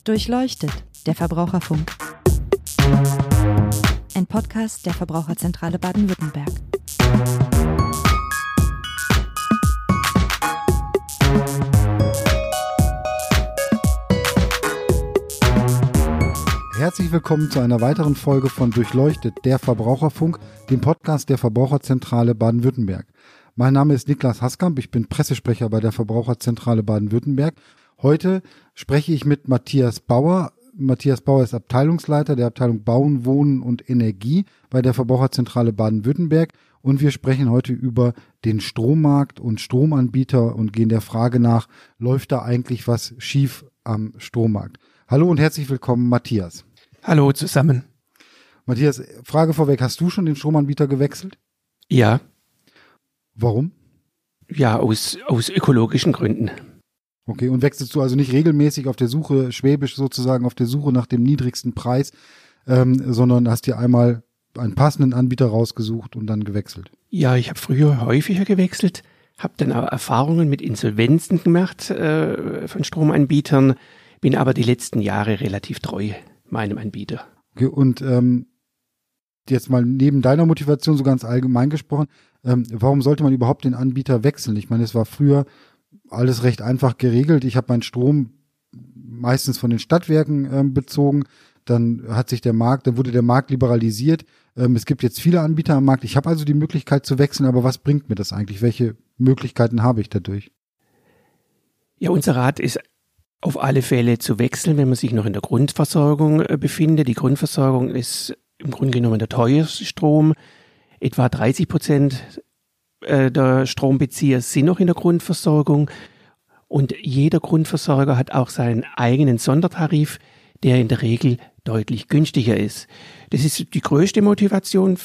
Durchleuchtet, der Verbraucherfunk. Ein Podcast der Verbraucherzentrale Baden-Württemberg. Herzlich willkommen zu einer weiteren Folge von Durchleuchtet, der Verbraucherfunk, dem Podcast der Verbraucherzentrale Baden-Württemberg. Mein Name ist Niklas Haskamp, ich bin Pressesprecher bei der Verbraucherzentrale Baden-Württemberg. Heute spreche ich mit Matthias Bauer. Matthias Bauer ist Abteilungsleiter der Abteilung Bauen, Wohnen und Energie bei der Verbraucherzentrale Baden-Württemberg. Und wir sprechen heute über den Strommarkt und Stromanbieter und gehen der Frage nach, läuft da eigentlich was schief am Strommarkt? Hallo und herzlich willkommen, Matthias. Hallo zusammen. Matthias, Frage vorweg, hast du schon den Stromanbieter gewechselt? Ja. Warum? Ja, aus ökologischen Gründen. Okay, und wechselst du also nicht regelmäßig auf der Suche, schwäbisch sozusagen, auf der Suche nach dem niedrigsten Preis, sondern hast dir einmal einen passenden Anbieter rausgesucht und dann gewechselt? Ja, ich habe früher häufiger gewechselt, habe dann auch Erfahrungen mit Insolvenzen gemacht von Stromanbietern, bin aber die letzten Jahre relativ treu meinem Anbieter. Okay, und jetzt mal neben deiner Motivation so ganz allgemein gesprochen, warum sollte man überhaupt den Anbieter wechseln? Ich meine, es war früher alles recht einfach geregelt. Ich habe meinen Strom meistens von den Stadtwerken bezogen. Dann wurde der Markt liberalisiert. Es gibt jetzt viele Anbieter am Markt. Ich habe also die Möglichkeit zu wechseln, aber was bringt mir das eigentlich? Welche Möglichkeiten habe ich dadurch? Ja, unser Rat ist auf alle Fälle zu wechseln, wenn man sich noch in der Grundversorgung befindet. Die Grundversorgung ist im Grunde genommen der teuerste Strom. Etwa 30% der Strombezieher sind noch in der Grundversorgung und jeder Grundversorger hat auch seinen eigenen Sondertarif, der in der Regel deutlich günstiger ist. Das ist die größte Motivation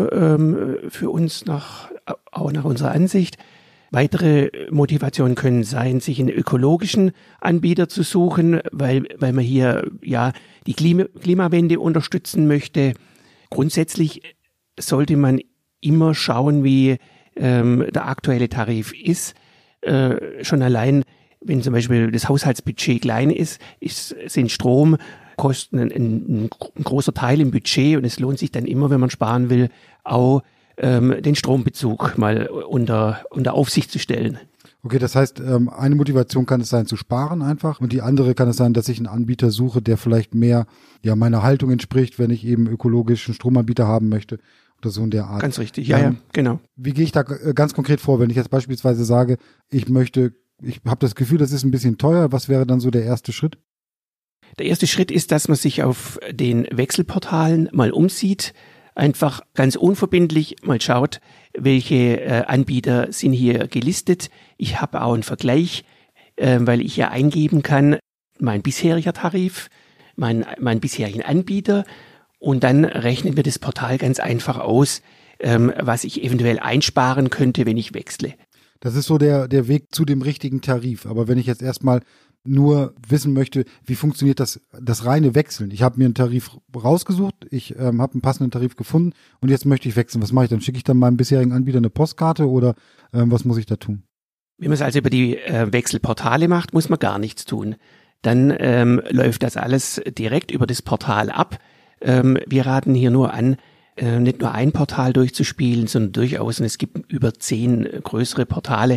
für uns auch nach unserer Ansicht. Weitere Motivationen können sein, sich einen ökologischen Anbieter zu suchen, weil man hier ja die Klimawende unterstützen möchte. Grundsätzlich sollte man immer schauen, wie der aktuelle Tarif ist. Schon allein, wenn zum Beispiel das Haushaltsbudget klein ist, sind Stromkosten ein großer Teil im Budget und es lohnt sich dann immer, wenn man sparen will, auch den Strombezug mal unter Aufsicht zu stellen. Okay, das heißt, eine Motivation kann es sein, zu sparen einfach und die andere kann es sein, dass ich einen Anbieter suche, der vielleicht mehr meiner Haltung entspricht, wenn ich eben ökologischen Stromanbieter haben möchte oder so in der Art. Ganz richtig, ja, genau. Wie gehe ich da ganz konkret vor, wenn ich jetzt beispielsweise sage, ich habe das Gefühl, das ist ein bisschen teuer, was wäre dann so der erste Schritt? Der erste Schritt ist, dass man sich auf den Wechselportalen mal umsieht, einfach ganz unverbindlich mal schaut, welche Anbieter sind hier gelistet. Ich habe auch einen Vergleich, weil ich ja eingeben kann, mein bisheriger Tarif, mein bisherigen Anbieter und dann rechnet mir das Portal ganz einfach aus, was ich eventuell einsparen könnte, wenn ich wechsle. Das ist so der Weg zu dem richtigen Tarif. Aber wenn ich jetzt erstmal nur wissen möchte, wie funktioniert das reine Wechseln. Ich habe mir einen Tarif rausgesucht, ich habe einen passenden Tarif gefunden und jetzt möchte ich wechseln. Was mache ich dann? Schicke ich dann meinem bisherigen Anbieter eine Postkarte oder was muss ich da tun? Wenn man es also über die Wechselportale macht, muss man gar nichts tun. Dann läuft das alles direkt über das Portal ab. Wir raten hier nur an, nicht nur ein Portal durchzuspielen, sondern durchaus, und es gibt über 10 größere Portale,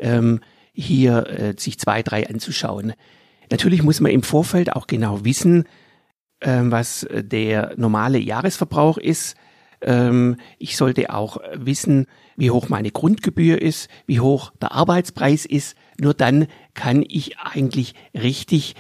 hier sich 2, 3 anzuschauen. Natürlich muss man im Vorfeld auch genau wissen, was der normale Jahresverbrauch ist. Ich sollte auch wissen, wie hoch meine Grundgebühr ist, wie hoch der Arbeitspreis ist. Nur dann kann ich eigentlich richtig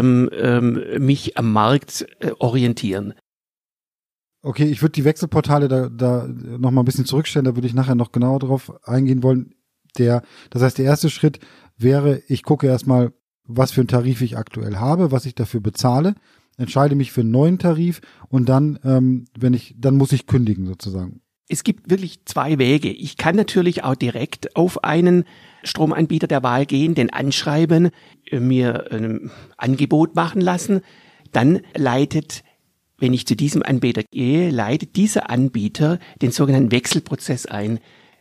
mich am Markt orientieren. Okay, ich würde die Wechselportale da noch mal ein bisschen zurückstellen, da würde ich nachher noch genauer drauf eingehen wollen. Das heißt, der erste Schritt wäre, ich gucke erstmal, was für einen Tarif ich aktuell habe, was ich dafür bezahle, entscheide mich für einen neuen Tarif und dann, dann muss ich kündigen sozusagen. Es gibt wirklich 2 Wege. Ich kann natürlich auch direkt auf einen Stromanbieter der Wahl gehen, den anschreiben, mir ein Angebot machen lassen. Dann wenn ich zu diesem Anbieter gehe, leitet dieser Anbieter den sogenannten Wechselprozess ein.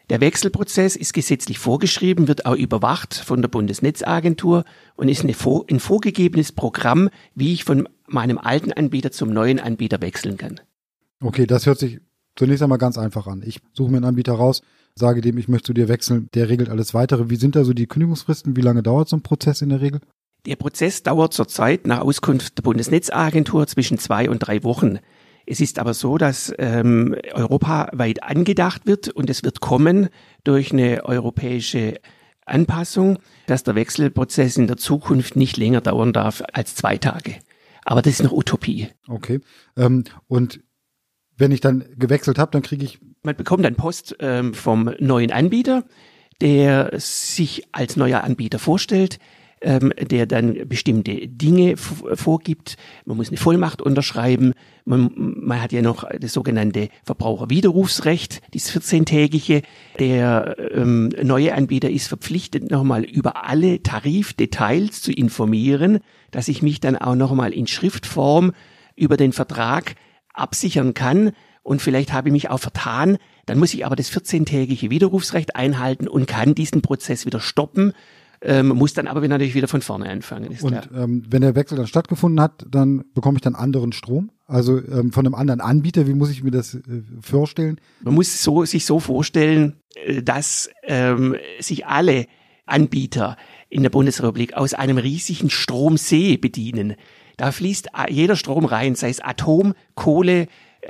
Der Wechselprozess ist gesetzlich vorgeschrieben, wird auch überwacht von der Bundesnetzagentur und ist ein vorgegebenes Programm, wie ich von meinem alten Anbieter zum neuen Anbieter wechseln kann. Okay, das hört sich zunächst einmal ganz einfach an. Ich suche mir einen Anbieter raus, sage dem, ich möchte zu dir wechseln, der regelt alles Weitere. Wie sind da so die Kündigungsfristen? Wie lange dauert so ein Prozess in der Regel? Der Prozess dauert zurzeit nach Auskunft der Bundesnetzagentur zwischen 2 und 3 Wochen. Es ist aber so, dass europaweit angedacht wird und es wird kommen durch eine europäische Anpassung, dass der Wechselprozess in der Zukunft nicht länger dauern darf als 2 Tage. Aber das ist noch Utopie. Okay. Und wenn ich dann gewechselt habe, dann kriege ich... Man bekommt dann Post vom neuen Anbieter, der sich als neuer Anbieter vorstellt, der dann bestimmte Dinge vorgibt. Man muss eine Vollmacht unterschreiben. Man hat ja noch das sogenannte Verbraucherwiderrufsrecht, dieses 14-tägige. Der neue Anbieter ist verpflichtet, nochmal über alle Tarifdetails zu informieren, dass ich mich dann auch nochmal in Schriftform über den Vertrag absichern kann. Und vielleicht habe ich mich auch vertan. Dann muss ich aber das 14-tägige Widerrufsrecht einhalten und kann diesen Prozess wieder stoppen. Muss dann aber natürlich wieder von vorne anfangen. Ist klar. Und wenn der Wechsel dann stattgefunden hat, dann bekomme ich dann anderen Strom? Also von einem anderen Anbieter, wie muss ich mir das vorstellen? Man muss sich so vorstellen, dass sich alle Anbieter in der Bundesrepublik aus einem riesigen Stromsee bedienen. Da fließt jeder Strom rein, sei es Atom, Kohle,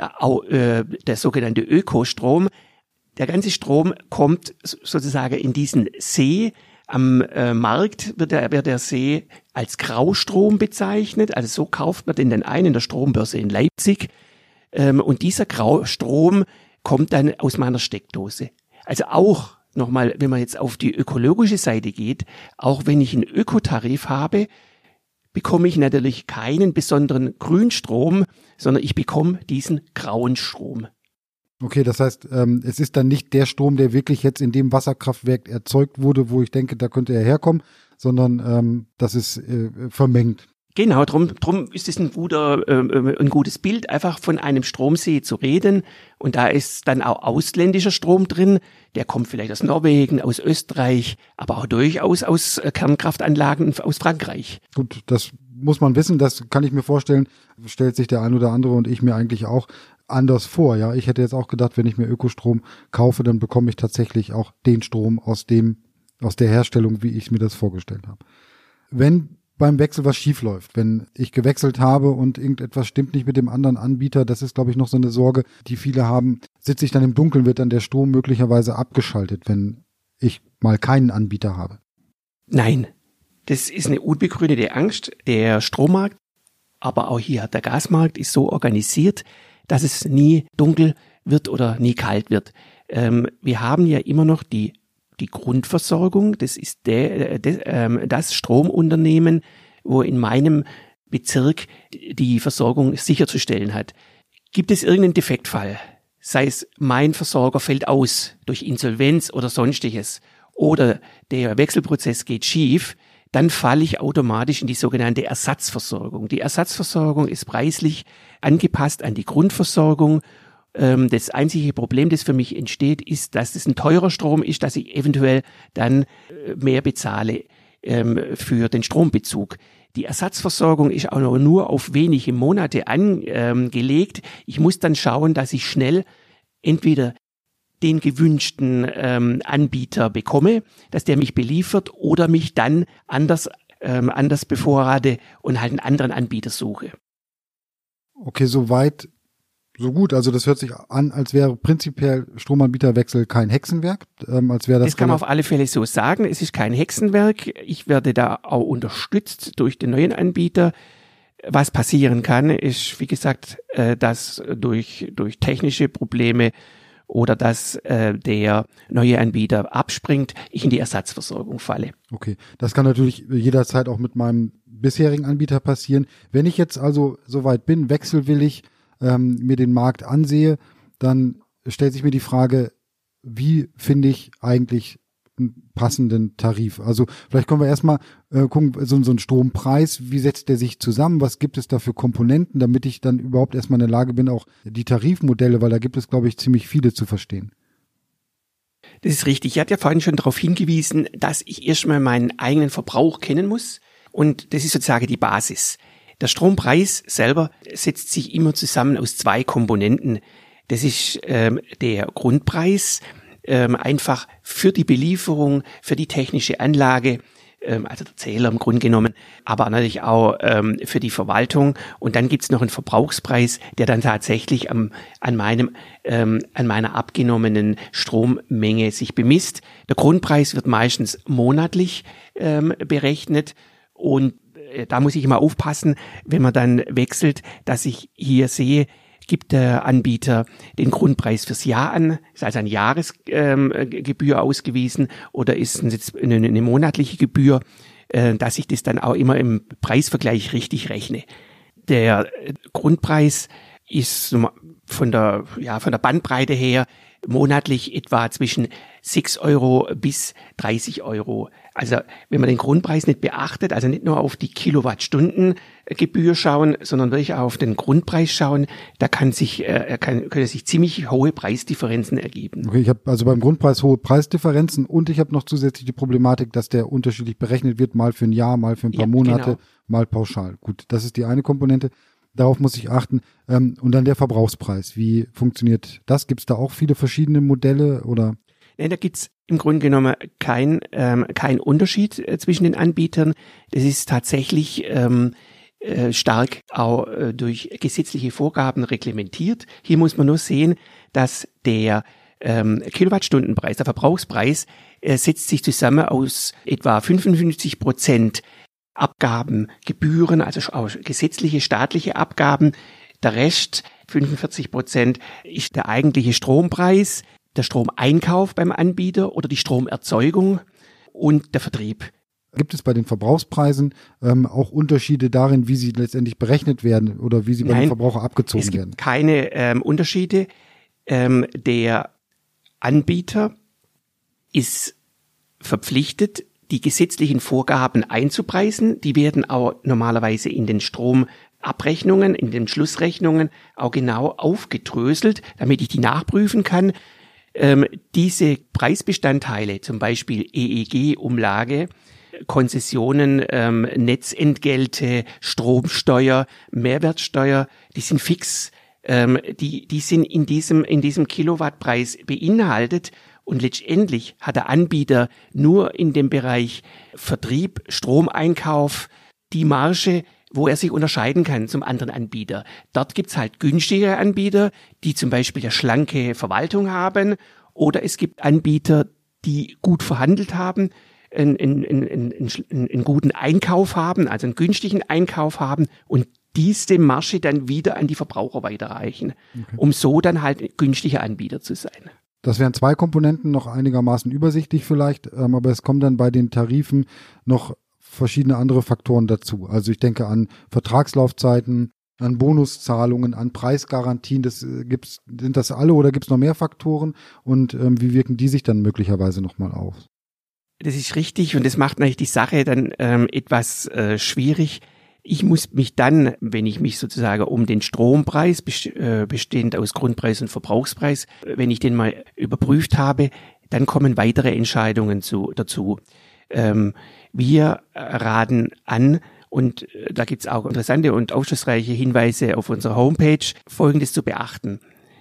der sogenannte Ökostrom. Der ganze Strom kommt sozusagen in diesen See. Am Markt wird der See als Graustrom bezeichnet, also so kauft man den dann ein in der Strombörse in Leipzig und dieser Graustrom kommt dann aus meiner Steckdose. Also auch nochmal, wenn man jetzt auf die ökologische Seite geht, auch wenn ich einen Ökotarif habe, bekomme ich natürlich keinen besonderen Grünstrom, sondern ich bekomme diesen grauen Strom. Okay, das heißt, es ist dann nicht der Strom, der wirklich jetzt in dem Wasserkraftwerk erzeugt wurde, wo ich denke, da könnte er herkommen, sondern das ist vermengt. Genau, drum ist es ein gutes Bild, einfach von einem Stromsee zu reden. Und da ist dann auch ausländischer Strom drin. Der kommt vielleicht aus Norwegen, aus Österreich, aber auch durchaus aus Kernkraftanlagen aus Frankreich. Gut, das muss man wissen, das kann ich mir vorstellen, stellt sich der ein oder andere und ich mir eigentlich auch anders vor. Ja, ich hätte jetzt auch gedacht, wenn ich mir Ökostrom kaufe, dann bekomme ich tatsächlich auch den Strom aus der Herstellung, wie ich mir das vorgestellt habe. Wenn beim Wechsel was schief läuft, wenn ich gewechselt habe und irgendetwas stimmt nicht mit dem anderen Anbieter, das ist, glaube ich, noch so eine Sorge, die viele haben, sitze ich dann im Dunkeln, wird dann der Strom möglicherweise abgeschaltet, wenn ich mal keinen Anbieter habe. Nein, das ist eine unbegründete Angst. Der Strommarkt, aber auch hier der Gasmarkt ist so organisiert, dass es nie dunkel wird oder nie kalt wird. Wir haben ja immer noch die Grundversorgung, das ist das Stromunternehmen, wo in meinem Bezirk die Versorgung sicherzustellen hat. Gibt es irgendeinen Defektfall, sei es mein Versorger fällt aus durch Insolvenz oder sonstiges oder der Wechselprozess geht schief, dann falle ich automatisch in die sogenannte Ersatzversorgung. Die Ersatzversorgung ist preislich angepasst an die Grundversorgung. Das einzige Problem, das für mich entsteht, ist, dass es ein teurer Strom ist, dass ich eventuell dann mehr bezahle für den Strombezug. Die Ersatzversorgung ist auch nur auf wenige Monate angelegt. Ich muss dann schauen, dass ich schnell entweder den gewünschten Anbieter bekomme, dass der mich beliefert oder mich dann anders bevorrate und halt einen anderen Anbieter suche. Okay, soweit, so gut. Also das hört sich an, als wäre prinzipiell Stromanbieterwechsel kein Hexenwerk. Als wäre das kann man auf alle Fälle so sagen. Es ist kein Hexenwerk. Ich werde da auch unterstützt durch den neuen Anbieter. Was passieren kann, ist, wie gesagt, dass durch technische Probleme oder dass der neue Anbieter abspringt, ich in die Ersatzversorgung falle. Okay, das kann natürlich jederzeit auch mit meinem bisherigen Anbieter passieren. Wenn ich jetzt also soweit bin, wechselwillig, mir den Markt ansehe, dann stellt sich mir die Frage, wie finde ich eigentlich einen passenden Tarif? Also vielleicht können wir erstmal gucken, so ein Strompreis, wie setzt der sich zusammen? Was gibt es da für Komponenten, damit ich dann überhaupt erstmal in der Lage bin, auch die Tarifmodelle, weil da gibt es, glaube ich, ziemlich viele zu verstehen. Das ist richtig. Ich hatte ja vorhin schon darauf hingewiesen, dass ich erstmal meinen eigenen Verbrauch kennen muss. Und das ist sozusagen die Basis. Der Strompreis selber setzt sich immer zusammen aus 2 Komponenten. Das ist der Grundpreis, einfach für die Belieferung, für die technische Anlage, also der Zähler im Grunde genommen, aber natürlich auch für die Verwaltung. Und dann gibt's noch einen Verbrauchspreis, der dann tatsächlich an meiner abgenommenen Strommenge sich bemisst. Der Grundpreis wird meistens monatlich berechnet und da muss ich immer aufpassen, wenn man dann wechselt, dass ich hier sehe, gibt der Anbieter den Grundpreis fürs Jahr an, ist also eine Jahresgebühr ausgewiesen oder ist es eine monatliche Gebühr, dass ich das dann auch immer im Preisvergleich richtig rechne. Der Grundpreis ist von der Bandbreite her monatlich etwa zwischen 6 Euro bis 30 Euro. Also wenn man den Grundpreis nicht beachtet, also nicht nur auf die Kilowattstundengebühr schauen, sondern wirklich auch auf den Grundpreis schauen, da können sich ziemlich hohe Preisdifferenzen ergeben. Okay, ich habe also beim Grundpreis hohe Preisdifferenzen und ich habe noch zusätzlich die Problematik, dass der unterschiedlich berechnet wird, mal für ein Jahr, mal für ein paar Monate, genau. Mal pauschal. Gut, das ist die eine Komponente. Darauf muss ich achten. Und dann der Verbrauchspreis. Wie funktioniert das? Gibt es da auch viele verschiedene Modelle oder? Nein, da gibt's im Grunde genommen kein Unterschied zwischen den Anbietern. Das ist tatsächlich stark auch durch gesetzliche Vorgaben reglementiert. Hier muss man nur sehen, dass der Kilowattstundenpreis, der Verbrauchspreis, setzt sich zusammen aus etwa 55% Abgaben, Gebühren, also auch gesetzliche, staatliche Abgaben. Der Rest, 45%, ist der eigentliche Strompreis, der Stromeinkauf beim Anbieter oder die Stromerzeugung und der Vertrieb. Gibt es bei den Verbrauchspreisen auch Unterschiede darin, wie sie letztendlich berechnet werden oder wie sie bei den Verbrauchern abgezogen werden? Es gibt keine Unterschiede. Der Anbieter ist verpflichtet, die gesetzlichen Vorgaben einzupreisen. Die werden auch normalerweise in den Stromabrechnungen, in den Schlussrechnungen auch genau aufgedröselt, damit ich die nachprüfen kann. Diese Preisbestandteile, zum Beispiel EEG-Umlage, Konzessionen, Netzentgelte, Stromsteuer, Mehrwertsteuer, die sind fix. Die sind in diesem Kilowattpreis beinhaltet. Und letztendlich hat der Anbieter nur in dem Bereich Vertrieb, Stromeinkauf die Marge, wo er sich unterscheiden kann zum anderen Anbieter. Dort gibt's halt günstigere Anbieter, die zum Beispiel eine schlanke Verwaltung haben, oder es gibt Anbieter, die gut verhandelt haben, einen guten Einkauf haben, also einen günstigen Einkauf haben und diese Marge dann wieder an die Verbraucher weiterreichen, um so dann halt günstiger Anbieter zu sein. Das wären 2 Komponenten, noch einigermaßen übersichtlich vielleicht, aber es kommen dann bei den Tarifen noch verschiedene andere Faktoren dazu. Also ich denke an Vertragslaufzeiten, an Bonuszahlungen, an Preisgarantien. Sind das alle oder gibt es noch mehr Faktoren und wie wirken die sich dann möglicherweise nochmal auf? Das ist richtig und das macht natürlich die Sache dann etwas schwierig. Ich muss mich dann, wenn ich mich sozusagen um den Strompreis, bestehend aus Grundpreis und Verbrauchspreis, wenn ich den mal überprüft habe, dann kommen weitere Entscheidungen dazu. Wir raten an, und da gibt's auch interessante und aufschlussreiche Hinweise auf unserer Homepage, Folgendes zu beachten.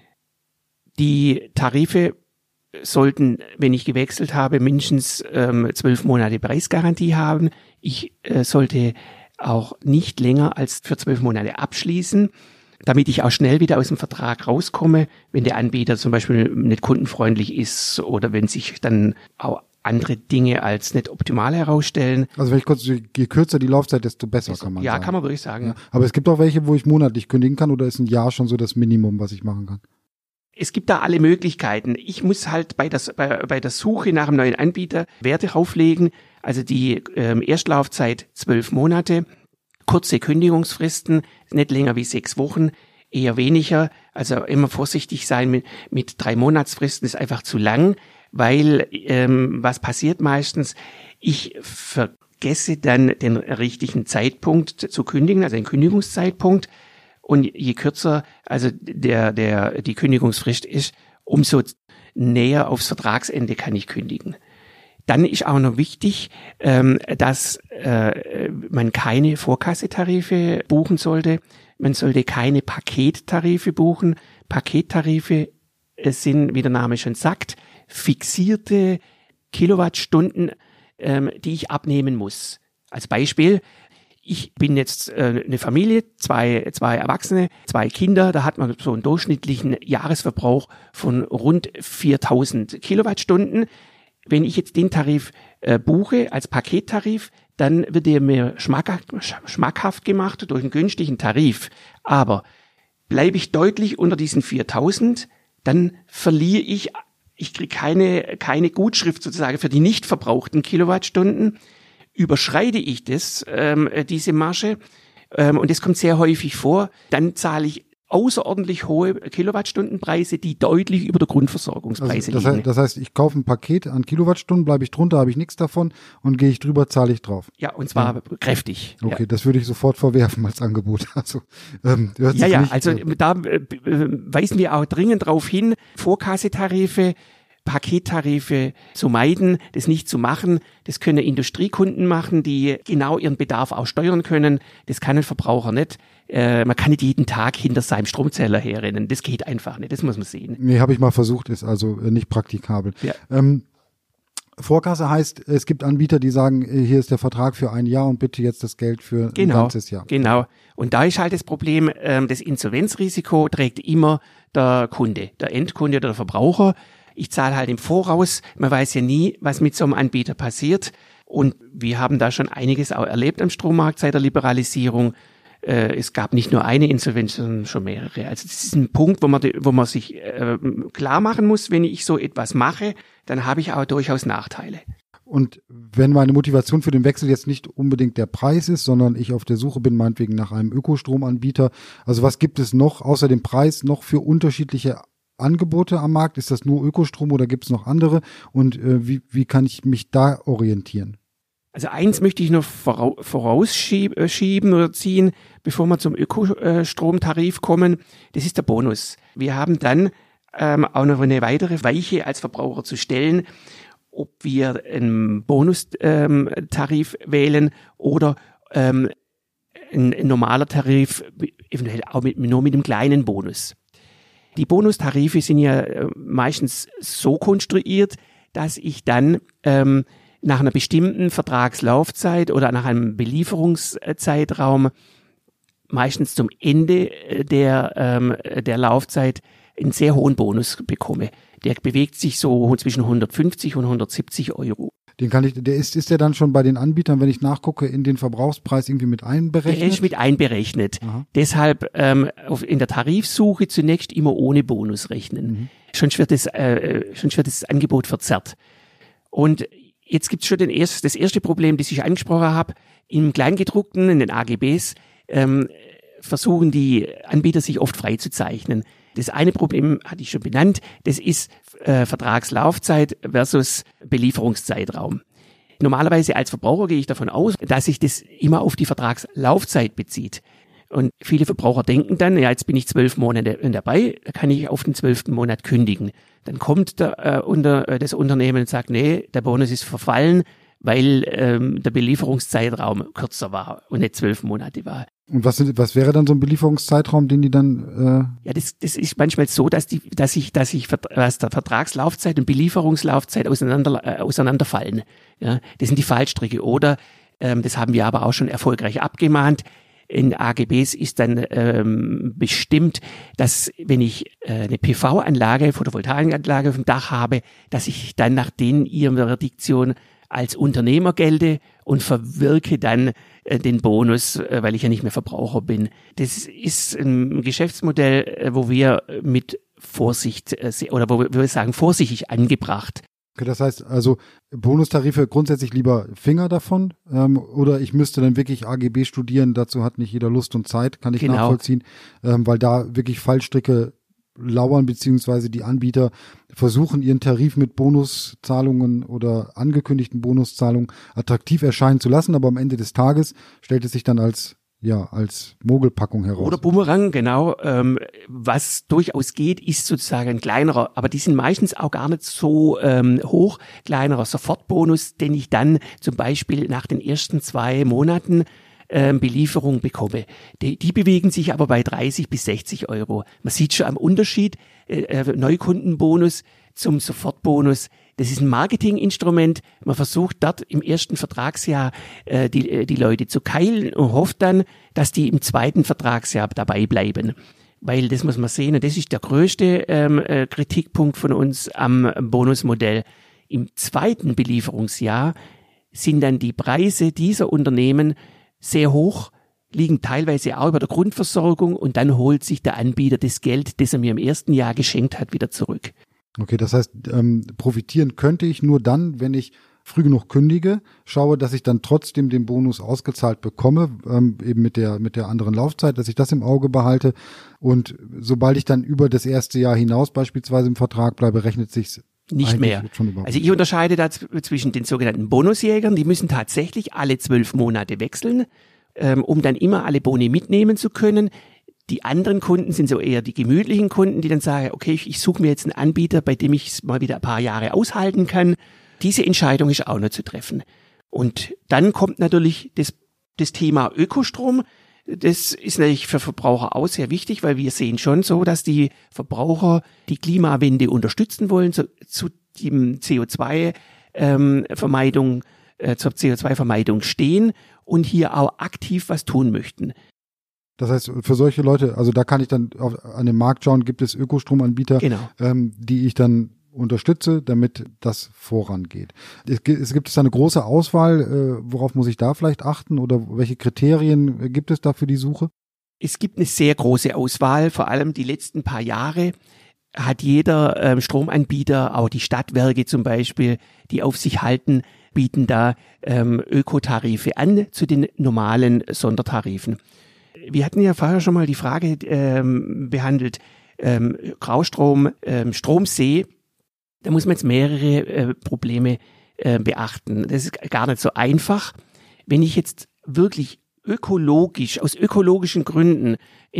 Die Tarife sollten, wenn ich gewechselt habe, mindestens 12 Monate Preisgarantie haben. Ich sollte auch nicht länger als für 12 Monate abschließen, damit ich auch schnell wieder aus dem Vertrag rauskomme, wenn der Anbieter zum Beispiel nicht kundenfreundlich ist oder wenn sich dann auch andere Dinge als nicht optimal herausstellen. Also wenn ich kurz, je kürzer die Laufzeit, desto besser kann man sagen. Ja, kann man wirklich sagen. Ja. Aber es gibt auch welche, wo ich monatlich kündigen kann, oder ist ein Jahr schon so das Minimum, was ich machen kann? Es gibt da alle Möglichkeiten. Ich muss halt bei der Suche nach einem neuen Anbieter Werte drauflegen. Also die Erstlaufzeit 12 Monate, kurze Kündigungsfristen, nicht länger wie 6 Wochen, eher weniger. Also immer vorsichtig sein mit 3 Monatsfristen, ist einfach zu lang, weil was passiert meistens? Ich vergesse dann den richtigen Zeitpunkt zu kündigen, also den Kündigungszeitpunkt. Und je kürzer also die Kündigungsfrist ist, umso näher aufs Vertragsende kann ich kündigen. Dann ist auch noch wichtig, dass man keine Vorkassetarife buchen sollte. Man sollte keine Pakettarife buchen. Pakettarife sind, wie der Name schon sagt, fixierte Kilowattstunden, die ich abnehmen muss. Als Beispiel, ich bin jetzt eine Familie, zwei Erwachsene, 2 Kinder, da hat man so einen durchschnittlichen Jahresverbrauch von rund 4.000 Kilowattstunden. Wenn ich jetzt den Tarif buche als Pakettarif, dann wird der mir schmackhaft gemacht durch einen günstigen Tarif. Aber bleibe ich deutlich unter diesen 4.000, dann verliere ich kriege keine Gutschrift sozusagen für die nicht verbrauchten Kilowattstunden. Überschreite ich diese Marge, und das kommt sehr häufig vor, dann zahle ich außerordentlich hohe Kilowattstundenpreise, die deutlich über der Grundversorgungspreise liegen. Das heißt, ich kaufe ein Paket an Kilowattstunden, bleibe ich drunter, habe ich nichts davon und gehe ich drüber, zahle ich drauf. Ja, und zwar kräftig. Okay, ja. Das würde ich sofort verwerfen als Angebot. Also, da weisen wir auch dringend darauf hin, Vorkassetarife, Pakettarife zu meiden, das nicht zu machen. Das können Industriekunden machen, die genau ihren Bedarf auch steuern können. Das kann ein Verbraucher nicht. Man kann nicht jeden Tag hinter seinem Stromzähler herrennen. Das geht einfach nicht. Das muss man sehen. Nee, habe ich mal versucht, ist also nicht praktikabel. Ja. Vorkasse heißt, es gibt Anbieter, die sagen, hier ist der Vertrag für ein Jahr und bitte jetzt das Geld für ein ganzes Jahr. Genau. Und da ist halt das Problem, das Insolvenzrisiko trägt immer der Kunde, der Endkunde oder der Verbraucher. Ich zahle halt im Voraus. Man weiß ja nie, was mit so einem Anbieter passiert. Und wir haben da schon einiges auch erlebt am Strommarkt seit der Liberalisierung. Es gab nicht nur eine Insolvenz, sondern schon mehrere. Also das ist ein Punkt, wo man sich klar machen muss, wenn ich so etwas mache, dann habe ich auch durchaus Nachteile. Und wenn meine Motivation für den Wechsel jetzt nicht unbedingt der Preis ist, sondern ich auf der Suche bin meinetwegen nach einem Ökostromanbieter, also was gibt es noch außer dem Preis noch für unterschiedliche Angebote am Markt? Ist das nur Ökostrom oder gibt es noch andere? Und wie kann ich mich da orientieren? Also eins möchte ich noch vorausschieben oder ziehen, bevor wir zum Ökostromtarif kommen. Das ist der Bonus. Wir haben dann auch noch eine weitere Weiche als Verbraucher zu stellen, ob wir einen Bonustarif wählen oder ein normaler Tarif, eventuell auch nur mit einem kleinen Bonus. Die Bonustarife sind ja meistens so konstruiert, dass ich dann nach einer bestimmten Vertragslaufzeit oder nach einem Belieferungszeitraum meistens zum Ende der Laufzeit einen sehr hohen Bonus bekomme. Der bewegt sich so zwischen 150 und 170 Euro. Ist der dann schon bei den Anbietern, wenn ich nachgucke, in den Verbrauchspreis irgendwie mit einberechnet? Der ist mit einberechnet. Aha. Deshalb in der Tarifsuche zunächst immer ohne Bonus rechnen. Sonst wird das Angebot verzerrt. Und jetzt gibt's schon das erste Problem, das ich angesprochen habe. Im Kleingedruckten, in den AGBs, versuchen die Anbieter sich oft freizuzeichnen. Das eine Problem hatte ich schon benannt, das ist Vertragslaufzeit versus Belieferungszeitraum. Normalerweise als Verbraucher gehe ich davon aus, dass sich das immer auf die Vertragslaufzeit bezieht. Und viele Verbraucher denken dann, ja, jetzt bin ich 12 Monate dabei, da kann ich auf den 12. Monat kündigen. Dann kommt das Unternehmen und sagt, nee, der Bonus ist verfallen, weil der Belieferungszeitraum kürzer war und nicht 12 Monate war. Und was wäre dann so ein Belieferungszeitraum, den die dann? Ja, das ist manchmal so, dass der Vertragslaufzeit und Belieferungslaufzeit auseinanderfallen. Ja, das sind die Fallstricke. Oder das haben wir aber auch schon erfolgreich abgemahnt. In AGBs ist dann bestimmt, dass wenn ich eine PV-Anlage, Photovoltaikanlage auf dem Dach habe, dass ich dann nach ihrer Diktion als Unternehmer gelte und verwirke dann den Bonus, weil ich ja nicht mehr Verbraucher bin. Das ist ein Geschäftsmodell, wo wir mit Vorsicht oder wo wir sagen, vorsichtig angebracht. Okay, das heißt also Bonustarife grundsätzlich lieber Finger davon oder ich müsste dann wirklich AGB studieren, dazu hat nicht jeder Lust und Zeit, kann ich nachvollziehen, weil da wirklich Fallstricke lauern, beziehungsweise die Anbieter versuchen, ihren Tarif mit Bonuszahlungen oder angekündigten Bonuszahlungen attraktiv erscheinen zu lassen, aber am Ende des Tages stellt es sich dann als als Mogelpackung heraus. Oder Bumerang, genau. Was durchaus geht, ist sozusagen ein kleinerer, aber die sind meistens auch gar nicht so hoch, kleinerer Sofortbonus, den ich dann zum Beispiel nach den ersten 2 Monaten Belieferung bekomme. Die bewegen sich aber bei 30 bis 60 Euro. Man sieht schon am Unterschied, Neukundenbonus zum Sofortbonus. Das ist ein Marketinginstrument. Man versucht dort im ersten Vertragsjahr die Leute zu keilen und hofft dann, dass die im zweiten Vertragsjahr dabei bleiben. Weil das muss man sehen, und das ist der größte Kritikpunkt von uns am Bonusmodell. Im zweiten Belieferungsjahr sind dann die Preise dieser Unternehmen sehr hoch, liegen teilweise auch über der Grundversorgung, und dann holt sich der Anbieter das Geld, das er mir im ersten Jahr geschenkt hat, wieder zurück. Okay, das heißt, profitieren könnte ich nur dann, wenn ich früh genug kündige, schaue, dass ich dann trotzdem den Bonus ausgezahlt bekomme, eben mit der anderen Laufzeit, dass ich das im Auge behalte. Und sobald ich dann über das erste Jahr hinaus beispielsweise im Vertrag bleibe, rechnet sich's nicht mehr. Also ich unterscheide da zwischen den sogenannten Bonusjägern, die müssen tatsächlich alle 12 Monate wechseln, um dann immer alle Boni mitnehmen zu können. Die anderen Kunden sind so eher die gemütlichen Kunden, die dann sagen, okay, ich suche mir jetzt einen Anbieter, bei dem ich es mal wieder ein paar Jahre aushalten kann. Diese Entscheidung ist auch noch zu treffen. Und dann kommt natürlich das Thema Ökostrom. Das ist natürlich für Verbraucher auch sehr wichtig, weil wir sehen schon so, dass die Verbraucher die Klimawende unterstützen wollen, zur CO2-Vermeidung stehen und hier auch aktiv was tun möchten. Das heißt, für solche Leute, also da kann ich dann an dem Markt schauen, gibt es Ökostromanbieter, genau, die ich dann unterstütze, damit das vorangeht. Es gibt da eine große Auswahl, worauf muss ich da vielleicht achten oder welche Kriterien gibt es da für die Suche? Es gibt eine sehr große Auswahl, vor allem die letzten paar Jahre hat jeder Stromanbieter, auch die Stadtwerke zum Beispiel, die auf sich halten, bieten da Ökotarife an zu den normalen Sondertarifen. Wir hatten ja vorher schon mal die Frage behandelt, Graustrom, Stromsee, da muss man jetzt mehrere Probleme beachten. Das ist gar nicht so einfach. Wenn ich jetzt wirklich aus ökologischen Gründen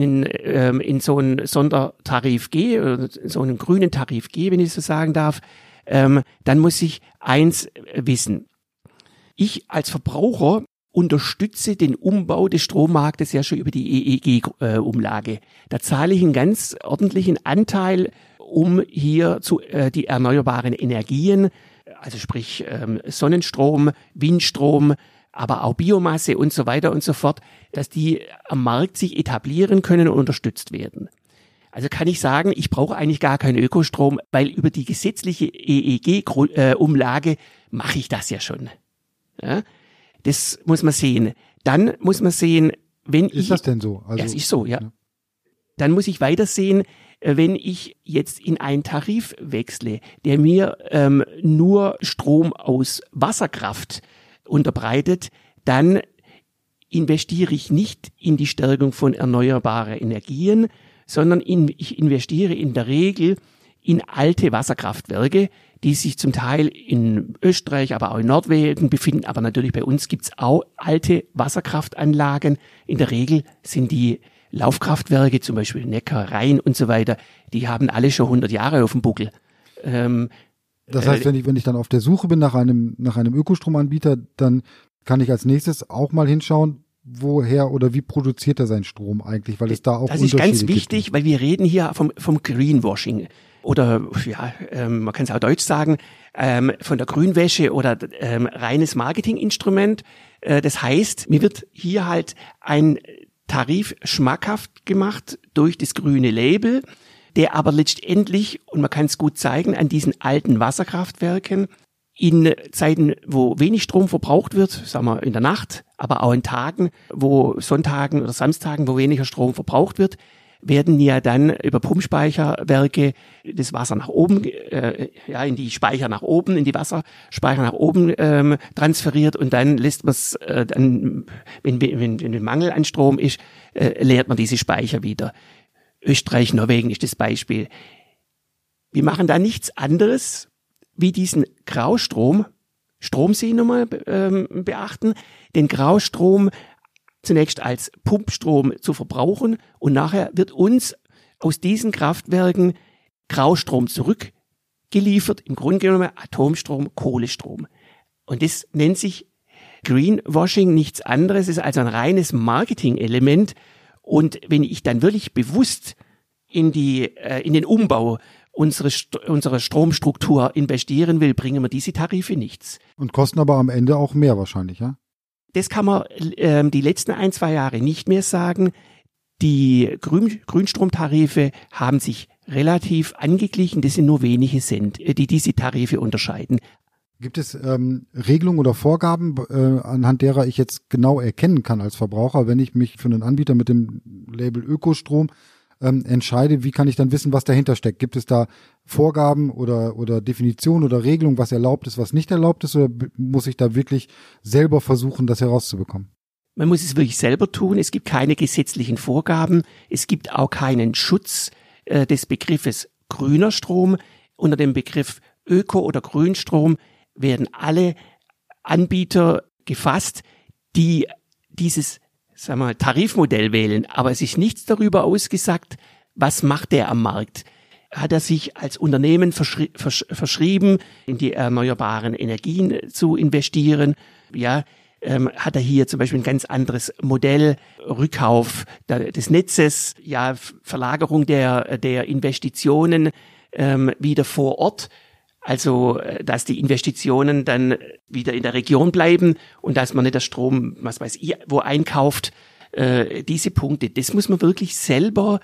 in so einen Sondertarif gehe, so einen grünen Tarif gehe, wenn ich so sagen darf, dann muss ich eins wissen. Ich als Verbraucher unterstütze den Umbau des Strommarktes ja schon über die EEG-Umlage. Da zahle ich einen ganz ordentlichen Anteil, um hier die erneuerbaren Energien, also sprich Sonnenstrom, Windstrom, aber auch Biomasse und so weiter und so fort, dass die am Markt sich etablieren können und unterstützt werden. Also kann ich sagen, ich brauche eigentlich gar keinen Ökostrom, weil über die gesetzliche EEG-Umlage mache ich das ja schon. Ja? Das muss man sehen. Dann muss man sehen, Ist das denn so? Also, ja, es ist so, ja. Dann muss ich weiter sehen, wenn ich jetzt in einen Tarif wechsle, der mir nur Strom aus Wasserkraft unterbreitet, dann investiere ich nicht in die Stärkung von erneuerbaren Energien, sondern ich investiere in der Regel in alte Wasserkraftwerke, die sich zum Teil in Österreich, aber auch in Norwegen befinden. Aber natürlich bei uns gibt's auch alte Wasserkraftanlagen. In der Regel sind die Laufkraftwerke, zum Beispiel Neckar, Rhein und so weiter, die haben alle schon 100 Jahre auf dem Buckel. Das heißt, wenn ich dann auf der Suche bin nach einem Ökostromanbieter, dann kann ich als nächstes auch mal hinschauen, woher oder wie produziert er seinen Strom eigentlich, weil es da auch Unterschiede gibt. Das ist ganz wichtig, weil wir reden hier vom Greenwashing oder man kann es auch deutsch sagen, von der Grünwäsche oder reines Marketinginstrument. Das heißt, mir wird hier halt ein Tarif schmackhaft gemacht durch das grüne Label, der aber letztendlich, und man kann es gut zeigen, an diesen alten Wasserkraftwerken in Zeiten, wo wenig Strom verbraucht wird, sagen wir in der Nacht, aber auch in Tagen, Sonntagen oder Samstagen, wo weniger Strom verbraucht wird, werden ja dann über Pumpspeicherwerke das Wasser nach oben, in die Speicher nach oben, in die Wasserspeicher nach oben transferiert, und dann lässt man es dann, wenn ein Mangel an Strom ist, leert man diese Speicher wieder. Österreich, Norwegen ist das Beispiel. Wir machen da nichts anderes, wie diesen Graustrom, Stromsee nochmal beachten. Den Graustrom zunächst als Pumpstrom zu verbrauchen und nachher wird uns aus diesen Kraftwerken Graustrom zurückgeliefert, im Grunde genommen Atomstrom, Kohlestrom. Und das nennt sich Greenwashing, nichts anderes, ist also ein reines Marketing-Element. Und wenn ich dann wirklich bewusst in den Umbau unserer Stromstruktur investieren will, bringen wir diese Tarife nichts. Und kosten aber am Ende auch mehr wahrscheinlich, ja? Das kann man die letzten 1-2 Jahre nicht mehr sagen. Die Grünstromtarife haben sich relativ angeglichen. Das sind nur wenige Cent, die diese Tarife unterscheiden. Gibt es Regelungen oder Vorgaben, anhand derer ich jetzt genau erkennen kann als Verbraucher, wenn ich mich für einen Anbieter mit dem Label Ökostrom entscheide, wie kann ich dann wissen, was dahinter steckt? Gibt es da Vorgaben oder Definitionen oder Regelungen, was erlaubt ist, was nicht erlaubt ist, oder muss ich da wirklich selber versuchen, das herauszubekommen? Man muss es wirklich selber tun. Es gibt keine gesetzlichen Vorgaben. Es gibt auch keinen Schutz des Begriffes grüner Strom. Unter dem Begriff Öko- oder Grünstrom werden alle Anbieter gefasst, die dieses Tarifmodell wählen, aber es ist nichts darüber ausgesagt, was macht der am Markt. Hat er sich als Unternehmen verschrieben, in die erneuerbaren Energien zu investieren? Ja, hat er hier zum Beispiel ein ganz anderes Modell, Rückkauf des Netzes, ja, Verlagerung der Investitionen wieder vor Ort. Also, dass die Investitionen dann wieder in der Region bleiben und dass man nicht der Strom, was weiß ich, wo einkauft, diese Punkte, das muss man wirklich selber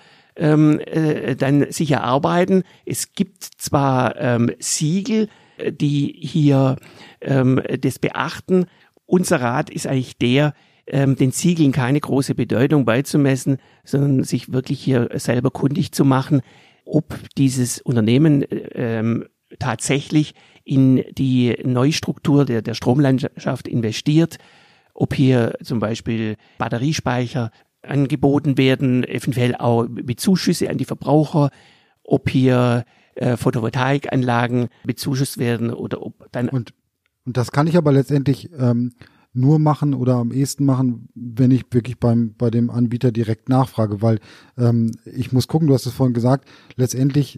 dann sich erarbeiten. Es gibt zwar Siegel, die hier das beachten. Unser Rat ist eigentlich der, den Siegeln keine große Bedeutung beizumessen, sondern sich wirklich hier selber kundig zu machen, ob dieses Unternehmen tatsächlich in die Neustruktur der Stromlandschaft investiert, ob hier zum Beispiel Batteriespeicher angeboten werden, eventuell auch mit Zuschüsse an die Verbraucher, ob hier Photovoltaikanlagen bezuschusst werden oder ob dann... Und das kann ich aber letztendlich nur machen oder am ehesten machen, wenn ich wirklich bei dem Anbieter direkt nachfrage, weil ich muss gucken, du hast es vorhin gesagt, letztendlich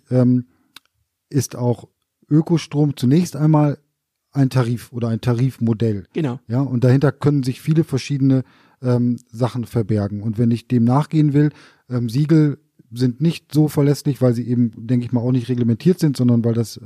ist auch Ökostrom zunächst einmal ein Tarif oder ein Tarifmodell. Genau. Ja, und dahinter können sich viele verschiedene Sachen verbergen. Und wenn ich dem nachgehen will, Siegel sind nicht so verlässlich, weil sie eben, denke ich mal, auch nicht reglementiert sind, sondern weil das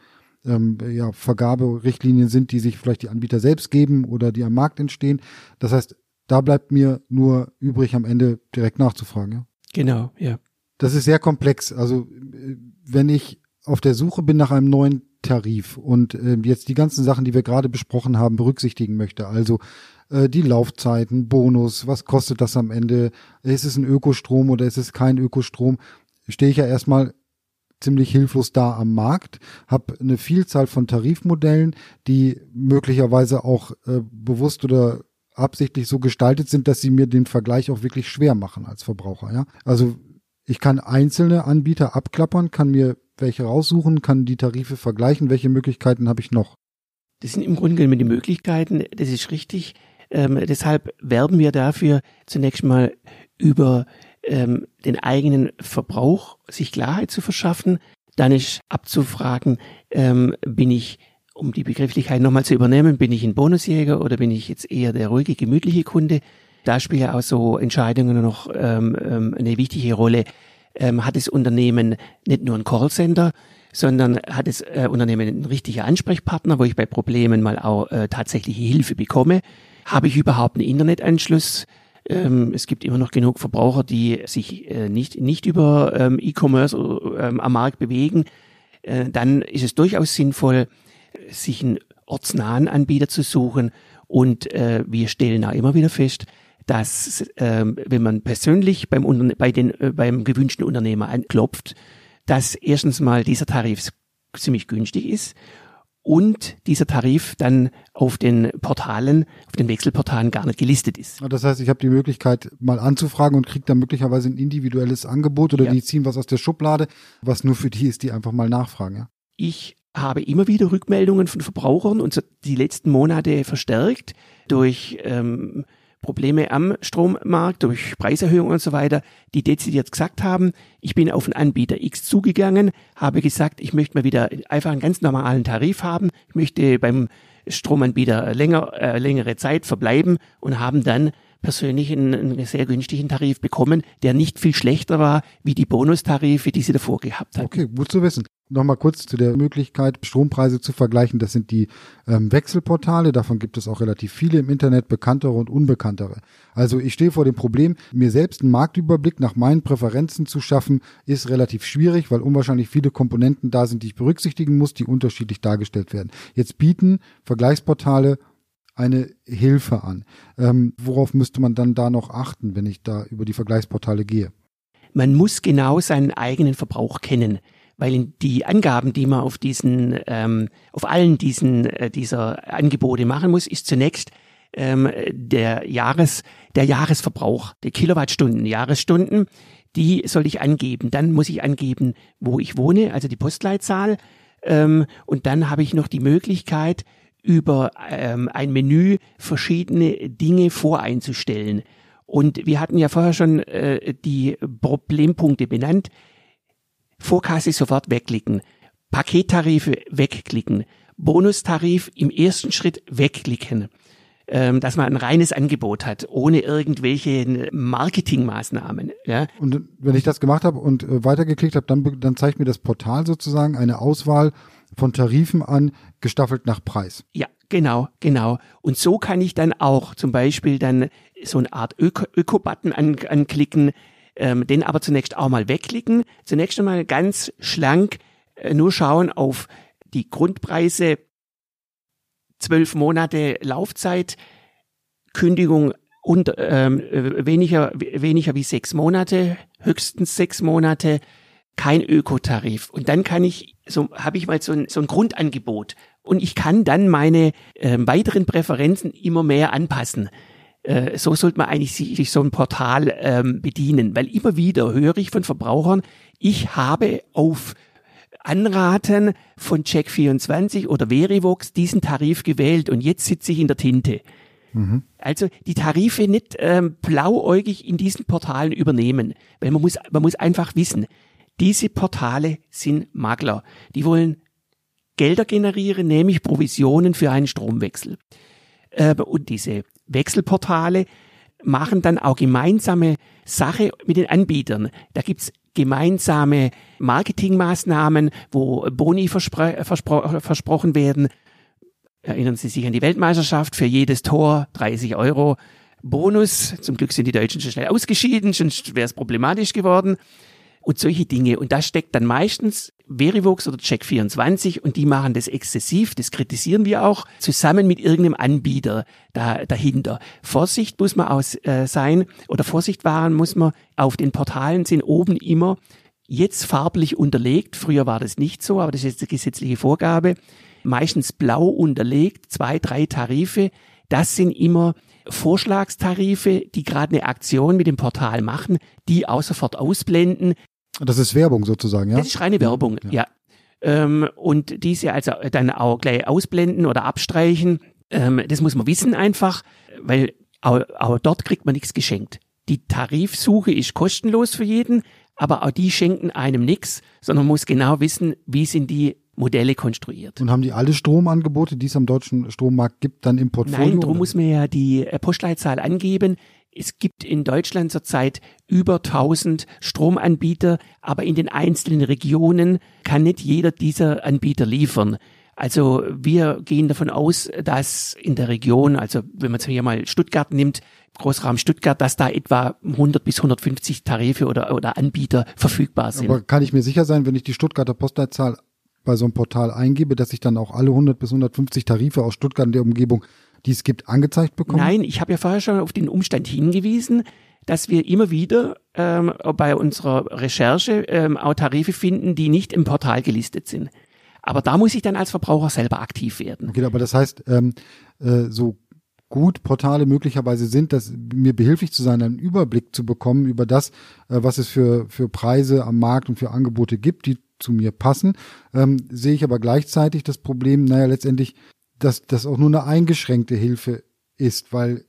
Vergaberichtlinien sind, die sich vielleicht die Anbieter selbst geben oder die am Markt entstehen. Das heißt, da bleibt mir nur übrig, am Ende direkt nachzufragen. Ja? Genau, ja. Das ist sehr komplex. Also wenn ich auf der Suche bin nach einem neuen Tarif und jetzt die ganzen Sachen, die wir gerade besprochen haben, berücksichtigen möchte, also die Laufzeiten, Bonus, was kostet das am Ende, ist es ein Ökostrom oder ist es kein Ökostrom, stehe ich ja erstmal ziemlich hilflos da am Markt, habe eine Vielzahl von Tarifmodellen, die möglicherweise auch bewusst oder absichtlich so gestaltet sind, dass sie mir den Vergleich auch wirklich schwer machen als Verbraucher. Ja? Also ich kann einzelne Anbieter abklappern, kann mir welche raussuchen, kann die Tarife vergleichen. Welche Möglichkeiten habe ich noch? Das sind im Grunde genommen die Möglichkeiten, das ist richtig. Deshalb werben wir dafür, zunächst mal über den eigenen Verbrauch sich Klarheit zu verschaffen. Dann ist abzufragen, bin ich, um die Begrifflichkeit nochmal zu übernehmen, bin ich ein Bonusjäger oder bin ich jetzt eher der ruhige, gemütliche Kunde? Da spielen ja auch so Entscheidungen noch eine wichtige Rolle. Hat das Unternehmen nicht nur ein Callcenter, sondern hat das Unternehmen einen richtigen Ansprechpartner, wo ich bei Problemen mal auch tatsächliche Hilfe bekomme? Habe ich überhaupt einen Internetanschluss? Es gibt immer noch genug Verbraucher, die sich nicht über E-Commerce am Markt bewegen. Dann ist es durchaus sinnvoll, sich einen ortsnahen Anbieter zu suchen. Und wir stellen auch immer wieder fest, dass wenn man persönlich beim gewünschten Unternehmer anklopft, dass erstens mal dieser Tarif ziemlich günstig ist und dieser Tarif dann auf den Portalen, auf den Wechselportalen gar nicht gelistet ist. Das heißt, ich habe die Möglichkeit, mal anzufragen und kriege dann möglicherweise ein individuelles Angebot oder die ziehen was aus der Schublade, was nur für die ist, die einfach mal nachfragen. Ja? Ich habe immer wieder Rückmeldungen von Verbrauchern und die letzten Monate verstärkt durch Probleme am Strommarkt durch Preiserhöhungen und so weiter, die dezidiert gesagt haben, ich bin auf einen Anbieter X zugegangen, habe gesagt, ich möchte mal wieder einfach einen ganz normalen Tarif haben, ich möchte beim Stromanbieter längere Zeit verbleiben und haben dann persönlich einen sehr günstigen Tarif bekommen, der nicht viel schlechter war wie die Bonustarife, die sie davor gehabt hatten. Okay, gut zu wissen. Nochmal kurz zu der Möglichkeit, Strompreise zu vergleichen. Das sind die Wechselportale. Davon gibt es auch relativ viele im Internet, bekanntere und unbekanntere. Also ich stehe vor dem Problem, mir selbst einen Marktüberblick nach meinen Präferenzen zu schaffen, ist relativ schwierig, weil unwahrscheinlich viele Komponenten da sind, die ich berücksichtigen muss, die unterschiedlich dargestellt werden. Jetzt bieten Vergleichsportale eine Hilfe an. Worauf müsste man dann da noch achten, wenn ich da über die Vergleichsportale gehe? Man muss genau seinen eigenen Verbrauch kennen, weil die Angaben, die man auf allen dieser Angebote machen muss, ist zunächst der Jahresverbrauch, der Kilowattstunden, Jahresstunden, die soll ich angeben. Dann muss ich angeben, wo ich wohne, also die Postleitzahl, und dann habe ich noch die Möglichkeit, über ein Menü verschiedene Dinge voreinzustellen. Und wir hatten ja vorher schon die Problempunkte benannt. Vorkasse sofort wegklicken, Pakettarife wegklicken, Bonustarif im ersten Schritt wegklicken, dass man ein reines Angebot hat, ohne irgendwelche Marketingmaßnahmen. Ja. Und wenn ich das gemacht habe und weitergeklickt habe, dann zeigt mir das Portal sozusagen eine Auswahl von Tarifen an, gestaffelt nach Preis. Ja, genau. Und so kann ich dann auch zum Beispiel dann so eine Art Öko-Button anklicken, den aber zunächst auch mal wegklicken. Zunächst einmal ganz schlank nur schauen auf die Grundpreise, 12 Monate Laufzeit, Kündigung weniger wie 6 Monate, höchstens 6 Monate, kein Ökotarif. Und dann habe ich mal so ein Grundangebot. Und ich kann dann meine weiteren Präferenzen immer mehr anpassen. So sollte man eigentlich sich so ein Portal bedienen, weil immer wieder höre ich von Verbrauchern, ich habe auf Anraten von Check24 oder Verivox diesen Tarif gewählt und jetzt sitze ich in der Tinte. Mhm. Also die Tarife nicht blauäugig in diesen Portalen übernehmen, weil man muss einfach wissen, diese Portale sind Makler. Die wollen Gelder generieren, nämlich Provisionen für einen Stromwechsel. Und diese Wechselportale machen dann auch gemeinsame Sache mit den Anbietern. Da gibt's gemeinsame Marketingmaßnahmen, wo Boni versprochen werden. Erinnern Sie sich an die Weltmeisterschaft, für jedes Tor 30 € Bonus. Zum Glück sind die Deutschen schon schnell ausgeschieden, sonst wäre es problematisch geworden. Und solche Dinge. Und da steckt dann meistens Verivox oder Check24 und die machen das exzessiv, das kritisieren wir auch, zusammen mit irgendeinem Anbieter dahinter. Vorsicht muss man sein oder Vorsicht wahren muss man, auf den Portalen sind oben immer jetzt farblich unterlegt, früher war das nicht so, aber das ist jetzt eine gesetzliche Vorgabe, meistens blau unterlegt, 2, 3 Tarife, das sind immer Vorschlagstarife, die gerade eine Aktion mit dem Portal machen, die auch sofort ausblenden. Das ist Werbung sozusagen, ja? Das ist reine Werbung, ja. Und diese also dann auch gleich ausblenden oder abstreichen, das muss man wissen einfach, weil auch dort kriegt man nichts geschenkt. Die Tarifsuche ist kostenlos für jeden, aber auch die schenken einem nichts, sondern man muss genau wissen, wie sind die Modelle konstruiert. Und haben die alle Stromangebote, die es am deutschen Strommarkt gibt, dann im Portfolio? Nein, darum muss man ja die Postleitzahl angeben. Es gibt in Deutschland zurzeit über 1000 Stromanbieter, aber in den einzelnen Regionen kann nicht jeder dieser Anbieter liefern. Also wir gehen davon aus, dass in der Region, also wenn man hier mal Stuttgart nimmt, Großraum Stuttgart, dass da etwa 100 bis 150 Tarife oder Anbieter verfügbar sind. Aber kann ich mir sicher sein, wenn ich die Stuttgarter Postleitzahl bei so einem Portal eingebe, dass ich dann auch alle 100 bis 150 Tarife aus Stuttgart in der Umgebung, die es gibt, angezeigt bekomme? Nein, ich habe ja vorher schon auf den Umstand hingewiesen, dass wir immer wieder bei unserer Recherche auch Tarife finden, die nicht im Portal gelistet sind. Aber da muss ich dann als Verbraucher selber aktiv werden. Okay, aber das heißt, so gut Portale möglicherweise sind, dass mir behilflich zu sein, einen Überblick zu bekommen über das, was es für Preise am Markt und für Angebote gibt, die zu mir passen, sehe ich aber gleichzeitig das Problem, letztendlich, dass das auch nur eine eingeschränkte Hilfe ist, weil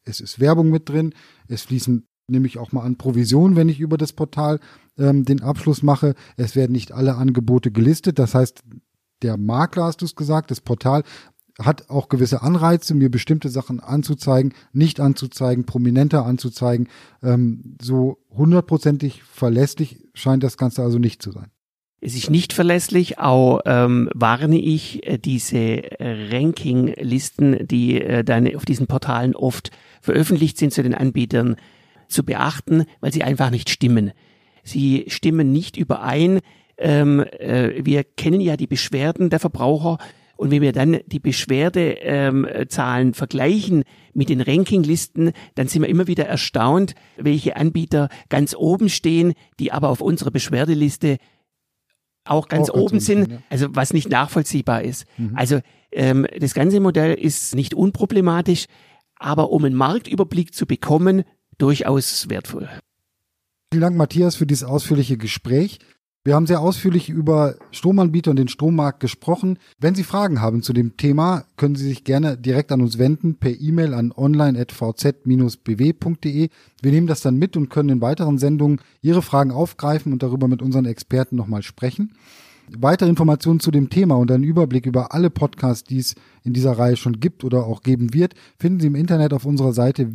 es ist Werbung mit drin, es fließen nämlich auch mal an Provisionen, wenn ich über das Portal den Abschluss mache. Es werden nicht alle Angebote gelistet, das heißt, der Makler, hast du es gesagt, das Portal hat auch gewisse Anreize, mir bestimmte Sachen anzuzeigen, nicht anzuzeigen, prominenter anzuzeigen. So 100%ig verlässlich scheint das Ganze also nicht zu sein. Es ist nicht verlässlich, auch warne ich diese Rankinglisten, die dann auf diesen Portalen oft veröffentlicht sind, zu den Anbietern zu beachten, weil sie einfach nicht stimmen. Sie stimmen nicht überein. Wir kennen ja die Beschwerden der Verbraucher und wenn wir dann die Beschwerdezahlen vergleichen mit den Rankinglisten, dann sind wir immer wieder erstaunt, welche Anbieter ganz oben stehen, die aber auf unserer Beschwerdeliste auch ganz oben sind, ja. Also was nicht nachvollziehbar ist. Also das ganze Modell ist nicht unproblematisch, aber um einen Marktüberblick zu bekommen, durchaus wertvoll. Vielen Dank, Matthias, für dieses ausführliche Gespräch. Wir haben sehr ausführlich über Stromanbieter und den Strommarkt gesprochen. Wenn Sie Fragen haben zu dem Thema, können Sie sich gerne direkt an uns wenden, per E-Mail an online@vz-bw.de. Wir nehmen das dann mit und können in weiteren Sendungen Ihre Fragen aufgreifen und darüber mit unseren Experten nochmal sprechen. Weitere Informationen zu dem Thema und einen Überblick über alle Podcasts, die es in dieser Reihe schon gibt oder auch geben wird, finden Sie im Internet auf unserer Seite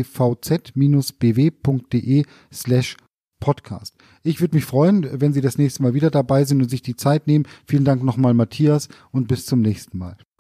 www.vz-bw.de/Podcast. Ich würde mich freuen, wenn Sie das nächste Mal wieder dabei sind und sich die Zeit nehmen. Vielen Dank nochmal, Matthias, und bis zum nächsten Mal.